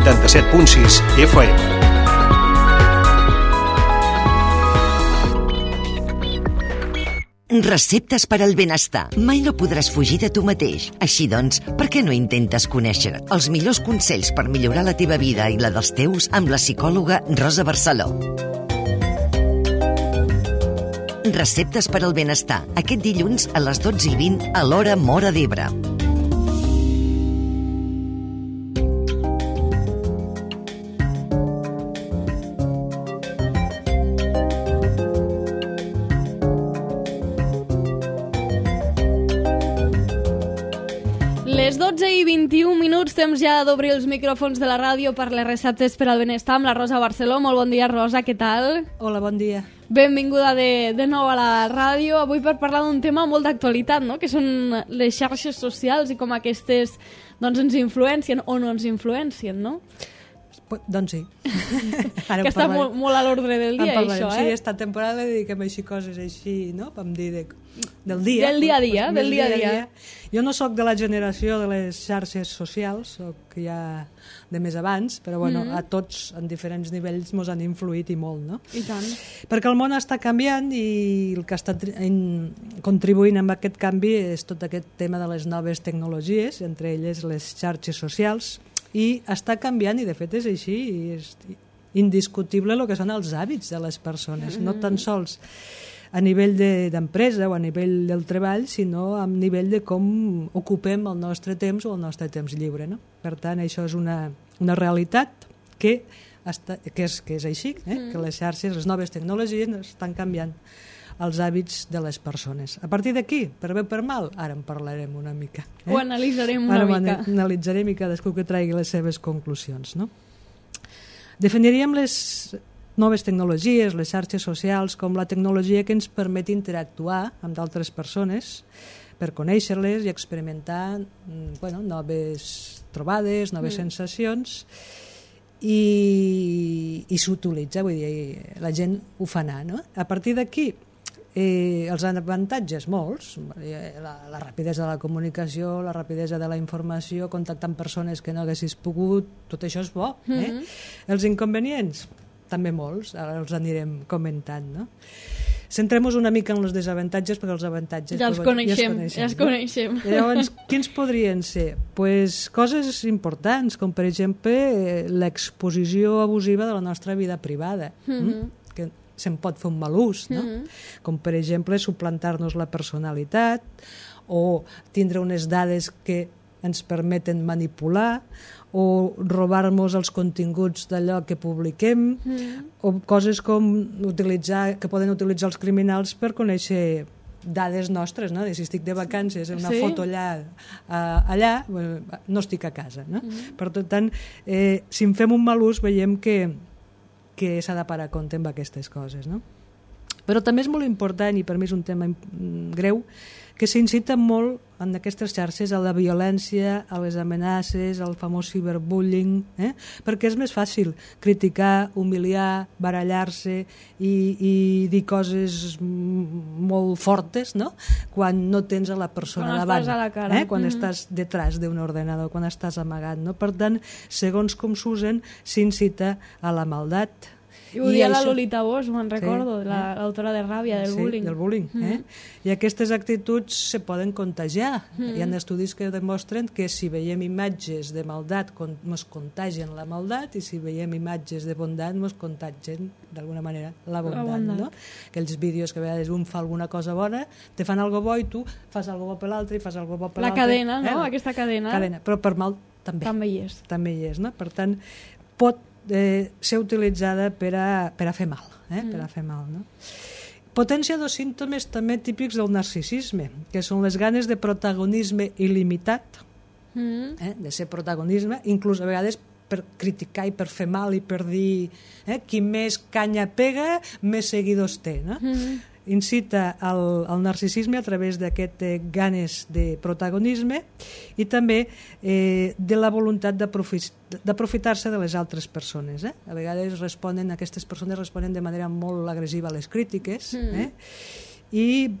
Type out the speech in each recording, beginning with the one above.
87.6 FM. Receptes per al benestar. Mai no podràs fugir de tu mateix. Així doncs, per què no intentes conèixer els millors consells per millorar la teva vida i la dels teus amb la psicòloga Rosa Barceló? Receptes per al benestar. Aquest dilluns a les 12:20 a l'hora Móra d'Ebre. Les 12:21, temps ja d'obrir els micròfons de la ràdio per les receptes per al benestar amb la Rosa Barceló. Molt bon dia, Rosa, què tal? Hola, bon dia. Benvinguda de nou a la ràdio, avui per parlar d'un tema molt d'actualitat, no? Que són les xarxes socials i com aquestes ens influencien o no ens influencien, no? Doncs sí. Ara que està molt a l'ordre del dia, això, Sí, esta temporada dediquem així coses així, no? Vam dir del dia. Del dia a dia. Jo no sóc de la generació de les xarxes socials, sóc ja de més abans, però bueno, a tots en diferents nivells mos han influït i molt, no? I tant. Perquè el món està canviant i el que està contribuint amb aquest canvi és tot aquest tema de les noves tecnologies, entre elles les xarxes socials, i està canviant, i de fet és així, i és indiscutible el que són els hàbits de les persones, no tan sols a nivell d'empresa o a nivell del treball, sinó a nivell de com ocupem el nostre temps o el nostre temps lliure, no? Per tant, això és una realitat que és així, que les xarxes, les noves tecnologies estan canviant els hàbits de les persones. A partir d'aquí, per bé o per mal, ara en parlarem una mica. Ho analitzarem una mica. Ara analitzarem i cadascú que tregui les seves conclusions, no? Definiríem les noves tecnologies, les xarxes socials, com la tecnologia que ens permet interactuar amb d'altres persones per conèixer-les i experimentar noves trobades, noves sensacions, i s'utilitza, vull dir, la gent ho fa anar, no? A partir d'aquí, els avantatges molts, la rapidesa de la comunicació, la rapidesa de la informació, contactar amb persones que no haguessis pogut, tot això és bo. Els inconvenients, també molts, ara els anirem comentant, no? Centrem-nos una mica en els desavantatges, perquè els avantatges ja els coneixem. Llavors, quins podrien ser? Pues, coses importants, com per exemple l'exposició abusiva de la nostra vida privada, que se'n pot fer un mal ús, no? Com per exemple suplantar-nos la personalitat o tindre unes dades que ens permeten manipular o robar-nos els continguts d'allò que publiquem o coses com que poden utilitzar els criminals per conèixer dades nostres, no? Si estic de vacances, una foto allà, no estic a casa, no? Per tant, si en fem un mal ús veiem que s'ha de parar a compte amb aquestes coses, no? Però també és molt important, i per mi és un tema greu, que s'incita molt en aquestes xarxes a la violència, a les amenaces, al famós ciberbullying, perquè és més fàcil criticar, humiliar, barallar-se i dir coses molt fortes, no? Quan no tens a la persona davant, estàs a la cara. Quan estàs detrás d'un ordenador, quan estàs amagat, no? Per tant, segons com s'usen, s'incita a la maldat. I ho dia la Lolita Bosch, me'n recordo, l'autora de Ràbia, del bullying. Sí, del bullying. I aquestes actituds se poden contagiar. Hi ha estudis que demostren que si veiem imatges de maldat ens contagien la maldat, i si veiem imatges de bondat ens contagien d'alguna manera la bondat. No? Aquells vídeos que a vegades un fa alguna cosa bona, te fan algo bo i tu fas algo bo per l'altre i fas algo bo per l'altre. La cadena, no? Aquesta cadena. Però per mal també. També hi és, no? Per tant, pot ser utilitzada per a fer mal, per a fer mal, no? Potència dos símptomes també típics del narcisisme, que són les ganes de protagonisme il·limitat, de ser protagonisme, inclús a vegades per criticar i per fer mal i per dir qui més canya pega, més seguidors té, no? Incita al narcisisme a través d'aquest ganes de protagonisme i també de la voluntat d'aprofitar-se de les altres persones. A vegades aquestes persones responen de manera molt agressiva a les crítiques i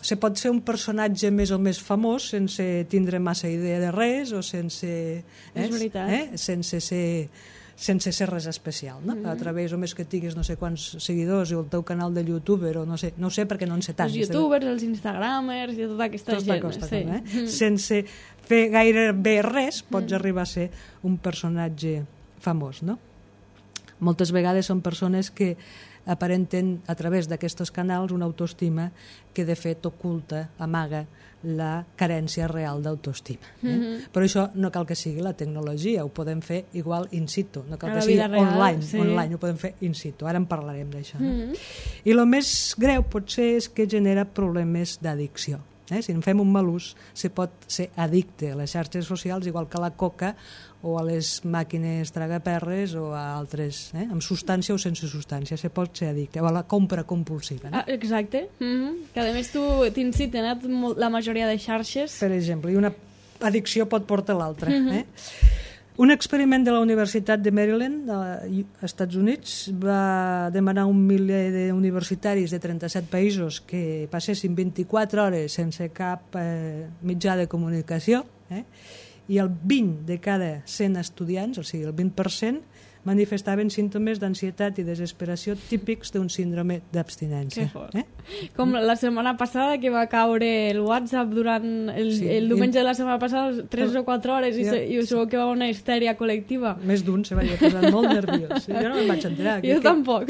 se pot ser un personatge més o més famós sense tindre massa idea de res o sense... És veritat. sense ser res especial, no? A través, o més que tinguis no sé quants seguidors o el teu canal de youtuber o no sé perquè no en sé tant. Els youtubers, els instagramers i tota aquesta gent. Sense fer gaire bé res pots arribar a ser un personatge famós, no? Moltes vegades són persones que aparenten a través d'aquests canals una autoestima que de fet oculta, amaga la carència real d'autoestima. Però això no cal que sigui la tecnologia, ho podem fer igual in situ, no cal que sigui online, ho podem fer in situ, ara en parlarem d'això. I el més greu potser és que genera problemes d'addicció. Si en fem un mal ús, se pot ser addicte a les xarxes socials, igual que a la coca o a les màquines tragaperres o a altres, amb substància o sense substància, se pot ser addicte, o a la compra compulsiva. Exacte, que a més tu t'inciten la majoria de xarxes. Per exemple, i una addicció pot portar l'altra. Un experiment de la Universitat de Maryland, als Estats Units, va demanar a un miler d'universitaris de 37 països que passessin 24 hores sense cap mitjà de comunicació, i el 20 de cada 100 estudiants, o sigui, el 20%, manifestaven símptomes d'ansietat i desesperació típics d'un síndrome d'abstinència. Com la setmana passada, que va caure el WhatsApp durant el diumenge de la setmana passada 3 o 4 hores i segur que va una histèria col·lectiva. Més d'un se va posar molt nerviós. Jo no me'n vaig enterar. Jo tampoc.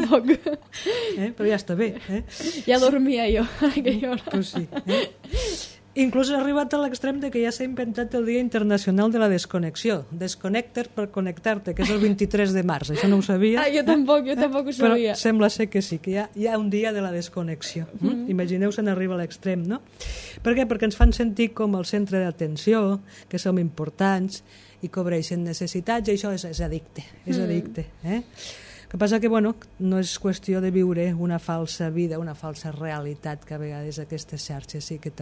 Però ja està bé. Ja dormia jo a aquella hora. Tu sí. Inclús ha arribat a l'extrem de que ja s'ha inventat el Dia Internacional de la Desconnexió. Desconnecter per connectar-te, que és el 23 de març. Això no ho sabia. Jo tampoc ho sabia. Però sembla ser que sí, que hi ha un dia de la desconnexió. Imagineu se'n arriba a l'extrem, no? Per què? Perquè ens fan sentir com el centre d'atenció, que som importants i cobreixen necessitats, i això és addicte. És addicte. El que passa que, no és qüestió de viure una falsa vida, una falsa realitat, que a vegades aquestes xarxes sí que te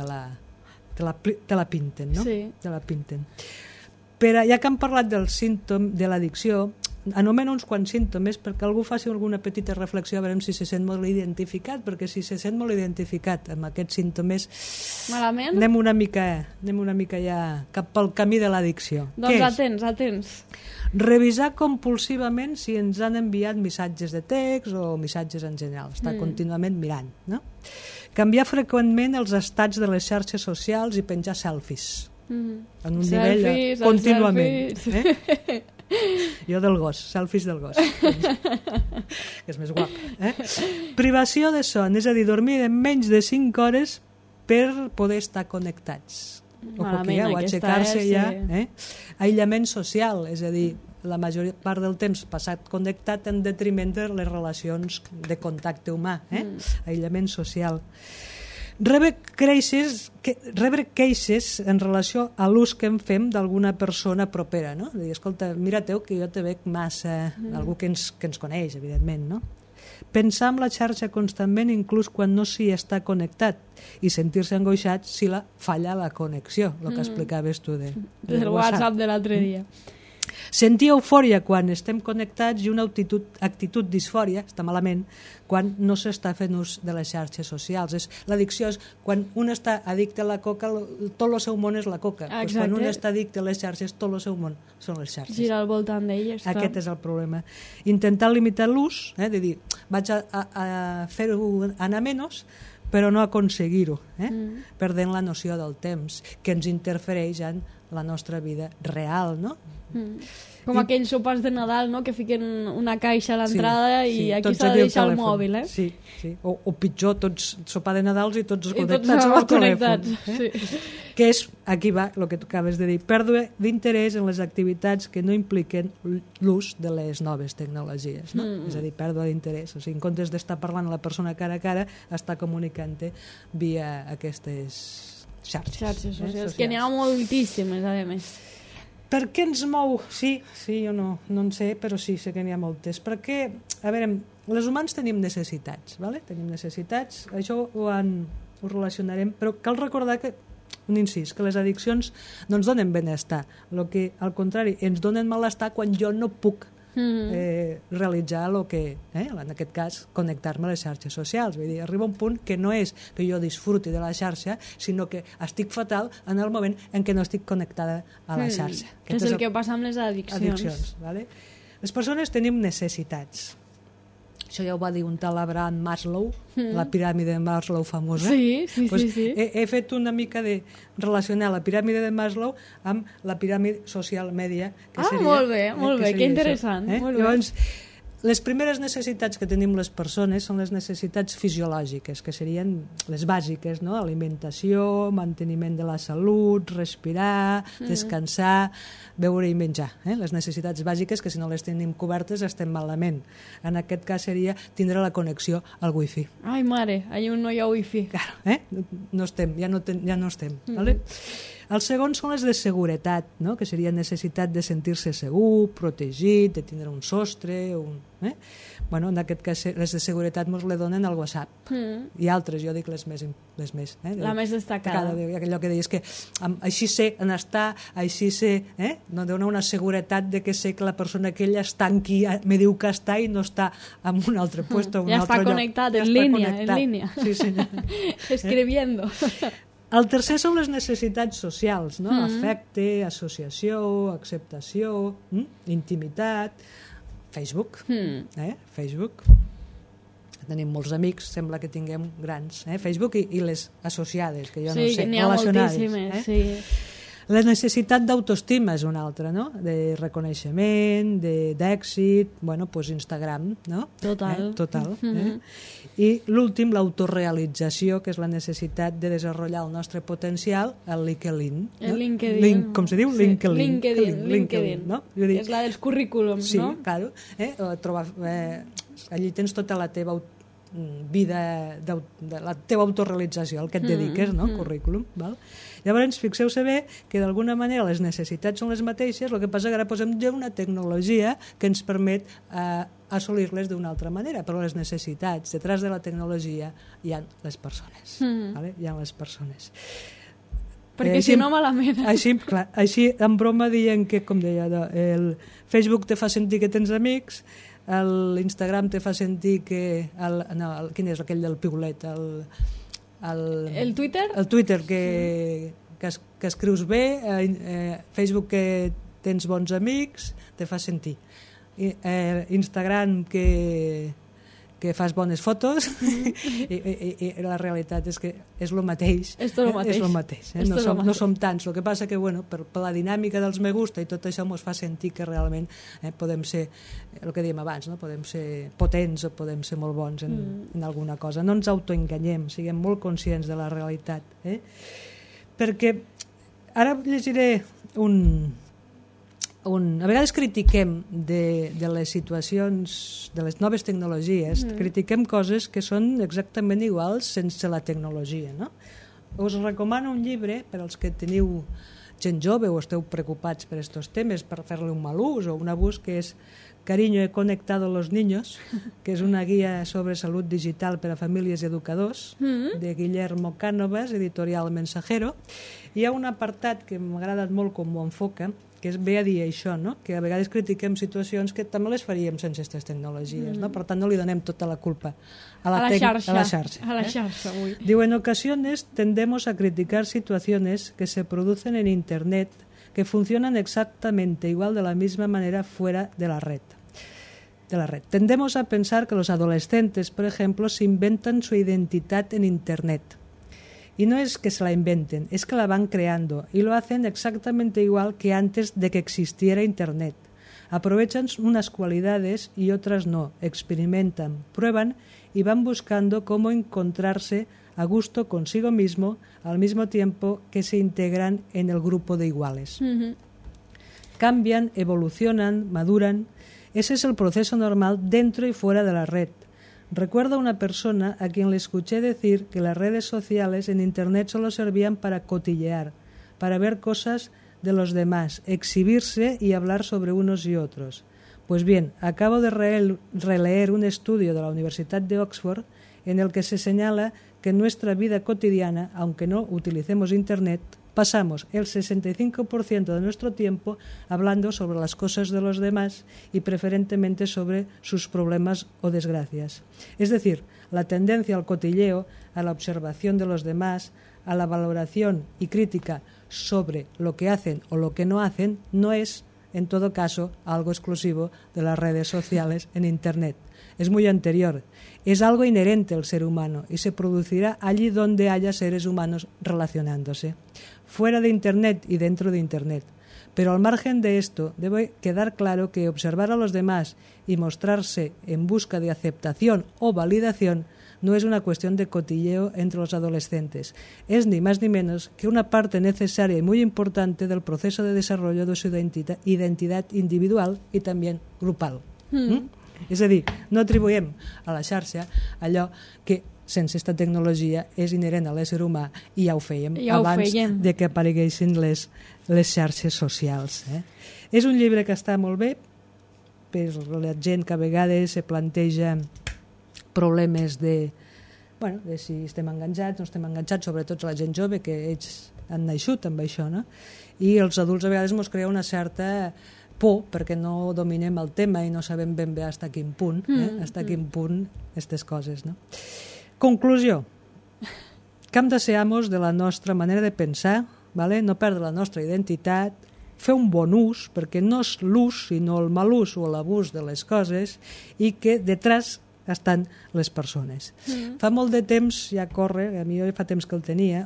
la pinten, no? Sí. Te la pinten. Però ja que hem parlat del símptom de l'addicció, anomena uns quants símptomes perquè algú faci alguna petita reflexió a veure si se sent molt identificat, perquè si se sent molt identificat amb aquests símptomes, malament, anem una mica ja cap pel camí de l'addicció. Doncs atents. Revisar compulsivament si ens han enviat missatges de text o missatges en general, estar contínuament mirant, no? Canviar freqüentment els estats de les xarxes socials i penjar selfies. En un nivell contínuament. Jo del gos, selfies del gos. Que és més guap. Privació de son, és a dir, dormir en menys de 5 hores per poder estar connectats. O aixecar-se ja. Aïllament social, és a dir, la major part del temps passat connectat en detriment de les relacions de contacte humà. Aïllament social. Rebre queixes en relació a l'ús que en fem d'alguna persona propera, no? Dir, escolta, mira teu que jo te veig massa, algú que ens coneix, evidentment, no? Pensar en la xarxa constantment, inclús quan no s'hi està connectat, i sentir-se angoixat si falla la connexió, el que explicaves tu del WhatsApp de l'altre dia. Sentir eufòria quan estem connectats i una actitud disfòria, està malament, quan no s'està fent ús de les xarxes socials. L'addicció és quan un està addicte a la coca, tot el seu món és la coca. Pues quan un està addicte a les xarxes, tot el seu món són les xarxes. Gira al voltant d'elles. Aquest és el problema. Intentar limitar l'ús, de dir, vaig a fer-ho anar menys, però no aconseguir-ho, perdent la noció del temps, que ens interfereix en la nostra vida real, no? Com aquells sopars de Nadal, no?, que fiquen una caixa a l'entrada i aquí s'ha de deixar el mòbil, Sí. O pitjor, tots sopar de Nadals i tots connectats amb el telèfon. Que és, aquí va, el que tu acabes de dir, pèrdua d'interès en les activitats que no impliquen l'ús de les noves tecnologies, no? És a dir, pèrdua d'interès. O sigui, en comptes d'estar parlant a la persona cara a cara, està comunicant-te via aquestes xarxes socials. Que n'hi ha moltíssimes, a més. Per què ens mou? Sí, jo no en sé, però sí, sé que n'hi ha moltes. Perquè, a veure, els humans tenim necessitats, ¿vale? Tenim necessitats, això ho relacionarem, però cal recordar que, un incís, que les addiccions no ens donen benestar, el que, al contrari, ens donen malestar quan jo no puc realitzar el que, en aquest cas, connectar-me a les xarxes socials. Vull dir, arriba un punt que no és que jo disfruti de la xarxa, sinó que estic fatal en el moment en què no estic connectada a la xarxa. Que és el que passa amb les addiccions. Vale? Les persones tenim necessitats. Això ja ho va dir un tal Abraham Maslow, la piràmide de Maslow famosa. Sí. He fet una mica de relacionar la piràmide de Maslow amb la piràmide social mèdia. Molt bé, que interessant. Llavors, les primeres necessitats que tenim les persones són les necessitats fisiològiques, que serien les bàsiques, no? Alimentació, manteniment de la salut, respirar, descansar, beure i menjar. Les necessitats bàsiques, que si no les tenim cobertes estem malament. En aquest cas seria tindre la connexió al wifi. Ai, mare, allà no hi ha wifi. Claro, no estem, ja no estem. Vale? El segon són les de seguretat, no? Que seria necessitat de sentir-se segur, protegit, de tindre un sostre, Bueno, en aquest cas les de seguretat ens les donen al WhatsApp i altres, jo dic les més la més destacada. Allò que deies que així sé on està, així sé, no dona una seguretat de que sé que la persona aquella està aquí, me diu que està i no està en un altre lloc. Ja està connectat, en línia. Sí, senyor. Escribiendo. El tercer són les necessitats socials, no? Afecte, associació, acceptació, intimitat. Facebook. Facebook. Tenim molts amics, sembla que tinguem grans. Facebook i les associades, que jo no sé, n'hi ha moltíssimes. Sí. La necessitat d'autoestima és una altra, no? De reconeixement, d'èxit, bueno, doncs Instagram, no? Total. I l'últim, l'autorealització, que és la necessitat de desenvolupar el nostre potencial al LinkedIn. El LinkedIn. Com se diu? Sí. LinkedIn, no? És la dels currículums, sí, no? Sí, claro. Allí tens tota la teva vida, la teva autorealització, el que et dediques, no? Currículum, val? Llavors, fixeu-se bé que d'alguna manera les necessitats són les mateixes, el que passa que ara posem ja una tecnologia que ens permet assolir-les d'una altra manera, però les necessitats, detrás de la tecnologia hi ha les persones. Vale? Hi ha les persones. Perquè si no, malament. Així, en broma, diuen que, com deia, el Facebook te fa sentir que tens amics, l'Instagram te fa sentir que... quin és aquell del piulet? El Twitter? El Twitter, que escrius bé, Facebook que tens bons amics, te fa sentir. Instagram que fas bones fotos i la realitat és que és el mateix. És el mateix. No som tants. El que passa que, bueno, per la dinàmica dels me gusta i tot això ens fa sentir que realment podem ser, el que dèiem abans, no? Podem ser potents o podem ser molt bons en alguna cosa. No ens autoenganyem, siguem molt conscients de la realitat. Perquè ara llegiré a vegades critiquem de les situacions, de les noves tecnologies, critiquem coses que són exactament iguals sense la tecnologia, no? Us recomano un llibre per als que teniu gent jove o esteu preocupats per aquests temes, per fer-li un mal ús o un abús, que és Cariño, he conectado los niños, que és una guia sobre salut digital per a famílies i educadors, de Guillermo Cánovas, editorial Mensajero. Hi ha un apartat que m'ha agradat molt com ho enfoca, que és bé a dir això, no? Que a vegades critiquem situacions que també les faríem sense aquestes tecnologies, no? Per tant, no li donem tota la culpa a la xarxa. Diu, en ocasiones tendemos a criticar situaciones que se producen en Internet que funcionan exactamente igual de la misma manera fuera de la red. Tendemos a pensar que los adolescentes, por ejemplo, se inventan su identidad en Internet. Y no es que se la inventen, es que la van creando y lo hacen exactamente igual que antes de que existiera Internet. Aprovechan unas cualidades y otras no, experimentan, prueban y van buscando cómo encontrarse a gusto consigo mismo al mismo tiempo que se integran en el grupo de iguales. Cambian, evolucionan, maduran. Ese es el proceso normal dentro y fuera de la red. Recuerdo a una persona a quien le escuché decir que las redes sociales en Internet solo servían para cotillear, para ver cosas de los demás, exhibirse y hablar sobre unos y otros. Pues bien, acabo de releer un estudio de la Universidad de Oxford en el que se señala que en nuestra vida cotidiana, aunque no utilicemos Internet, pasamos el 65% de nuestro tiempo hablando sobre las cosas de los demás y preferentemente sobre sus problemas o desgracias. Es decir, la tendencia al cotilleo, a la observación de los demás, a la valoración y crítica sobre lo que hacen o lo que no hacen, no es, en todo caso, algo exclusivo de las redes sociales en Internet. Es muy anterior. Es algo inherente al ser humano y se producirá allí donde haya seres humanos relacionándose, fuera de Internet y dentro de Internet. Pero al margen de esto, debe quedar claro que observar a los demás y mostrarse en busca de aceptación o validación no es una cuestión de cotilleo entre los adolescentes. Es ni más ni menos que una parte necesaria y muy importante del proceso de desarrollo de su identidad individual i també grupal. És a dir, no atribuïm a la xarxa allò que sense aquesta tecnologia és inherent a l'ésser humà i ja ho fèiem abans de que apareguessin les xarxes socials. És un llibre que està molt bé per la gent que a vegades se planteja problemes de si estem enganxats, no estem enganxats, sobretot la gent jove, que ells han naixut amb això, no? I els adults a vegades ens crea una certa por perquè no dominem el tema i no sabem ben bé fins a quin punt, quin punt aquestes coses, no? Conclusió. Que hem de ser amos de la nostra manera de pensar, ¿vale? No perdre la nostra identitat, fer un bon ús, perquè no és l'ús, sinó el mal ús o l'abús de les coses, i que detrás estan les persones. Fa molt de temps, ja corre, a mi fa temps que el tenia,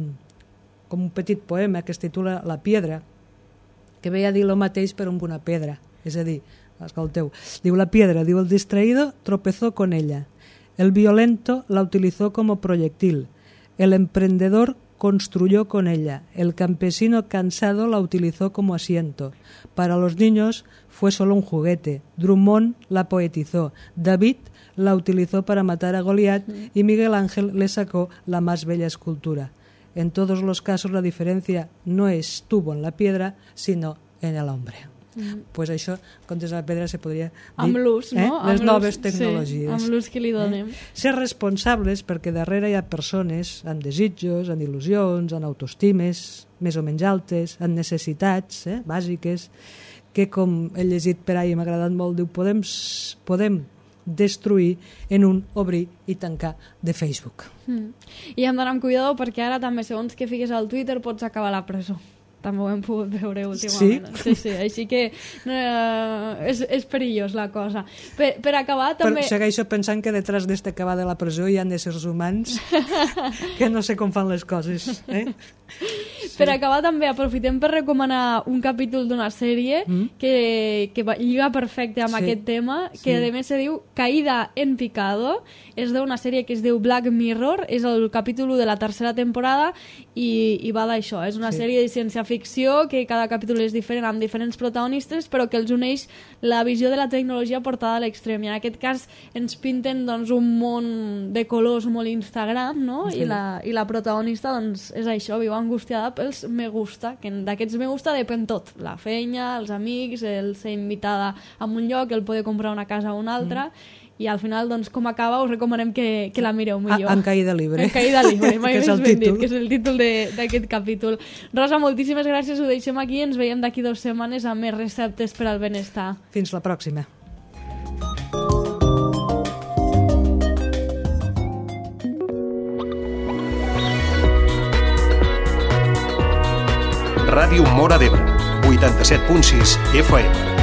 com un petit poema que es titula La piedra, que ve a dir el mateix però amb una pedra. És a dir, escolteu, diu la piedra, diu el distraído tropezó con ella, el violento la utilizó como proyectil, el emprendedor construyó con ella, el campesino cansado la utilizó como asiento, para los niños fue solo un juguete, Drummond la poetizó, David la utilizó para matar a Goliat y Miguel Ángel le sacó la más bella escultura. En todos los casos la diferencia no estuvo en la piedra, sino en el hombre. Pues això, en comptes de la pedra, se podria dir... Amb l'ús, no? Les noves tecnologies. Sí, amb l'ús que li donem. Ser responsables perquè darrere hi ha persones amb desitjos, amb il·lusions, amb autoestimes més o menys altes, amb necessitats bàsiques, que, com he llegit per ahir i m'ha agradat molt, diu, podem destruir en un obrir i tancar de Facebook. I hem d'anar amb cuidado perquè ara també, segons que fiques al Twitter, pots acabar a la presó. També ho hem pogut veure últimament. Sí, així que és perillós la cosa. Per acabar també... Però segueixo pensant que detrás d'este acabar de la presó hi ha éssers humans que no sé com fan les coses. Sí. Per acabar també aprofitem per recomanar un capítol d'una sèrie que lliga perfecte amb aquest tema, que a més se diu Caída en picado, és d'una sèrie que es diu Black Mirror, és el capítol 1 de la tercera temporada i va d'això, és una sèrie de ciència-ficció que cada capítol és diferent amb diferents protagonistes però que els uneix la visió de la tecnologia portada a l'extrem i en aquest cas ens pinten doncs, un món de colors molt Instagram, no? I la protagonista doncs, és això, viu angustiada pels me gusta, que d'aquests me gusta depèn tot, la feina, els amics, el ser invitada a un lloc, el poder comprar una casa a un altre i al final, doncs, com acaba, us recomanem que la mireu millor. En caïda libre. En caïda libre, mai més ben dit, que és el títol d'aquest capítol. Rosa, moltíssimes gràcies, ho deixem aquí, ens veiem d'aquí 2 setmanes amb més receptes per al benestar. Fins la pròxima. Ràdio Móra d'Ebre, 87.6 FM.